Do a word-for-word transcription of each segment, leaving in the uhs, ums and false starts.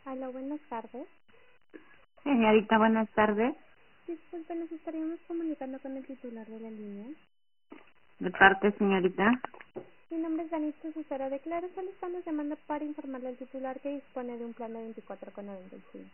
Hola, buenas tardes. Señorita, buenas tardes. Disculpe, nos estaríamos comunicando con el titular de la línea. De parte, señorita. Mi nombre es Danita Susera de Claro. Solo estamos llamando para informarle al titular que dispone de un plan de veinticuatro con noventa y cinco.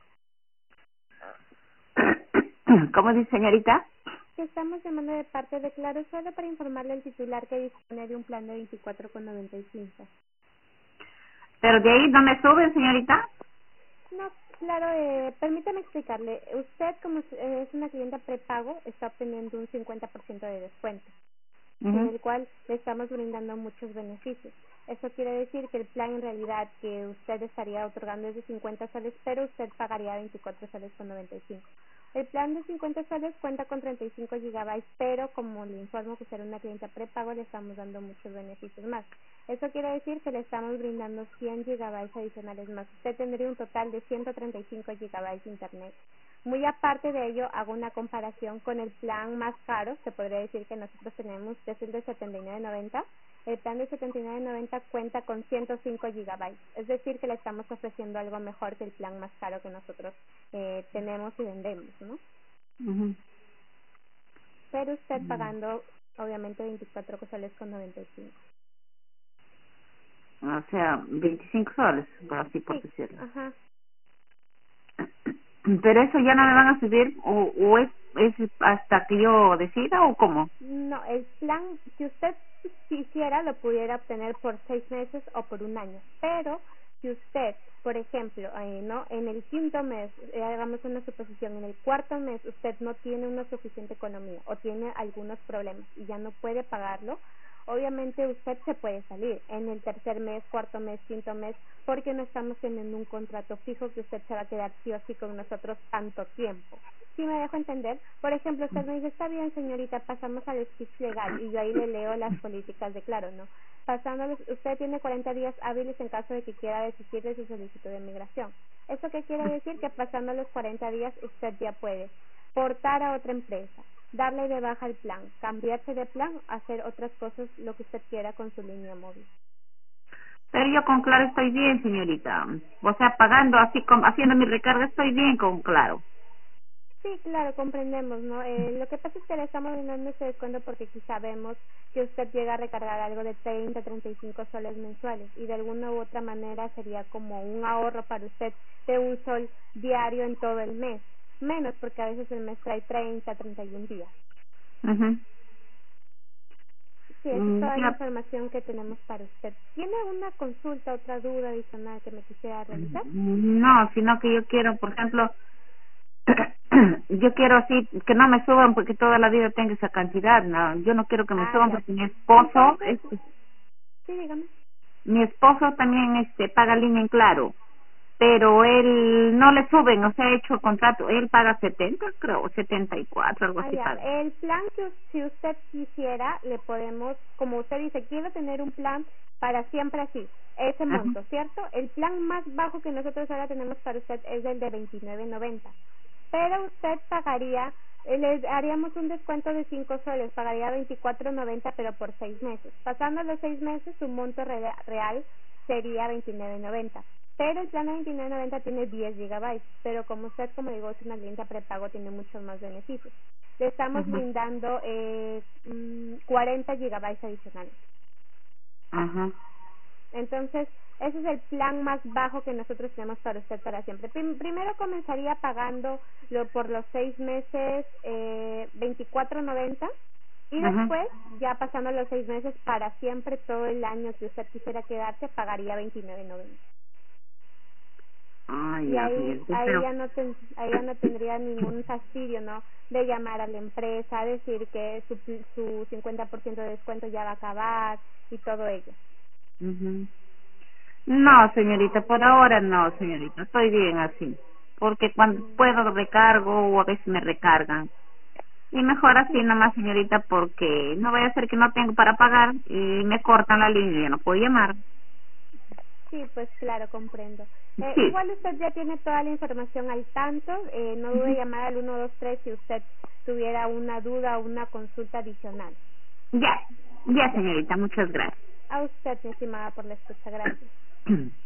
¿Cómo dice, señorita? Que estamos llamando de parte de Claro solo para informarle al titular que dispone de un plan de veinticuatro con noventa y cinco. Pero de ahí no me suben, señorita. No, claro, eh, permítame explicarle. Usted, como es eh, es una clienta prepago, está obteniendo un cincuenta por ciento de descuento, en Mhm. el cual le estamos brindando muchos beneficios. Eso quiere decir que el plan en realidad que usted estaría otorgando es de cincuenta soles, pero usted pagaría veinticuatro soles con noventa y cinco. El plan de cincuenta soles cuenta con treinta y cinco gigabytes, pero como le informo que será una clienta prepago, le estamos dando muchos beneficios más. Eso quiere decir que le estamos brindando cien gigabytes adicionales más. Usted tendría un total de ciento treinta y cinco gigabytes de internet. Muy aparte de ello, hago una comparación con el plan más caro, se podría decir que nosotros tenemos, que es el de setenta y nueve noventa. El plan de setenta y nueve noventa cuenta con ciento cinco gigabytes, es decir, que le estamos ofreciendo algo mejor que el plan más caro que nosotros eh, tenemos y vendemos, ¿no? Mhm. Pero usted pagando, obviamente, veinticuatro soles con noventa y cinco. O sea, veinticinco soles, por así por Sí, decirlo. ajá. Pero eso ya no me van a subir, o, o es, es hasta que yo decida, o cómo. No, el plan, si usted quisiera, lo pudiera obtener por seis meses o por un año. Pero si usted, por ejemplo, eh, no, en el quinto mes, eh, hagamos una suposición, en el cuarto mes usted no tiene una suficiente economía o tiene algunos problemas y ya no puede pagarlo, obviamente usted se puede salir en el tercer mes, cuarto mes, quinto mes, porque no estamos teniendo un contrato fijo que usted se va a quedar sí o sí con nosotros tanto tiempo. Si me dejo entender, por ejemplo, usted me dice, está bien, señorita, pasamos al speech legal, y yo ahí le leo las políticas de Claro, ¿no? Pasándoles, usted tiene cuarenta días hábiles en caso de que quiera desistir de su solicitud de migración. ¿Eso qué quiere decir? Que pasando los cuarenta días usted ya puede portar a otra empresa, darle de baja el plan, cambiarse de plan, hacer otras cosas, lo que usted quiera con su línea móvil. Pero yo con Claro estoy bien, señorita. O sea, pagando así, como haciendo mi recarga, estoy bien con Claro. Sí, claro, comprendemos, ¿no? Eh, lo que pasa es que le estamos dando ese descuento porque quizá vemos que usted llega a recargar algo de treinta, treinta y cinco soles mensuales y de alguna u otra manera sería como un ahorro para usted de un sol diario en todo el mes. Menos porque a veces el mes trae treinta, treinta y un días. Mhm. Sí, esa es Mm, toda la ya. información que tenemos para usted. ¿Tiene una consulta, otra duda adicional que me quisiera realizar? No, sino que yo quiero, por ejemplo, yo quiero así que no me suban porque toda la vida tengo esa cantidad. No, yo no quiero que me Ah, suban ya. porque mi esposo, Entonces, este, sí, dígame. mi esposo también este paga línea en Claro, pero él no le suben, o sea, ha hecho contrato, él paga setenta, creo, setenta y cuatro, algo Ah, así ya. paga. El plan que us- si usted quisiera, le podemos, como usted dice, quiero tener un plan para siempre así, ese Ajá, monto, ¿cierto? El plan más bajo que nosotros ahora tenemos para usted es el de veintinueve noventa. Pero usted pagaría, eh, le haríamos un descuento de cinco soles, pagaría veinticuatro noventa pero por seis meses. Pasando los seis meses, su monto re- real sería veintinueve noventa. Pero el plan de veintinueve noventa tiene diez gigabytes, pero como usted, como digo, es una clienta prepago, tiene muchos más beneficios. Le estamos ajá, brindando eh, mm, cuarenta gigabytes adicionales. ajá. Entonces, ese es el plan más bajo que nosotros tenemos para usted para siempre. Prim- primero comenzaría pagando lo, por los seis meses eh, veinticuatro noventa y Ajá. después, ya pasando los seis meses para siempre, todo el año que usted quisiera quedarse, pagaría veintinueve noventa. Ay, Y ya, ahí señorita, ahí pero ya no ten- ahí ya no tendría ningún fastidio, ¿no? De llamar a la empresa, decir que su su cincuenta por ciento de descuento ya va a acabar y todo ello. ujú. No, señorita, por ahora no, señorita, estoy bien así, porque cuando puedo recargo o a veces me recargan. Y mejor así Sí, nomás, señorita, porque no vaya a ser que no tengo para pagar y me cortan la línea y ya no puedo llamar. sí, pues claro, comprendo. Eh, Sí, igual usted ya tiene toda la información al tanto, eh, no dude en llamar al uno dos tres si usted tuviera una duda o una consulta adicional. ya, ya, Ya. señorita, muchas gracias. A usted, mi estimada, por la escucha. Gracias.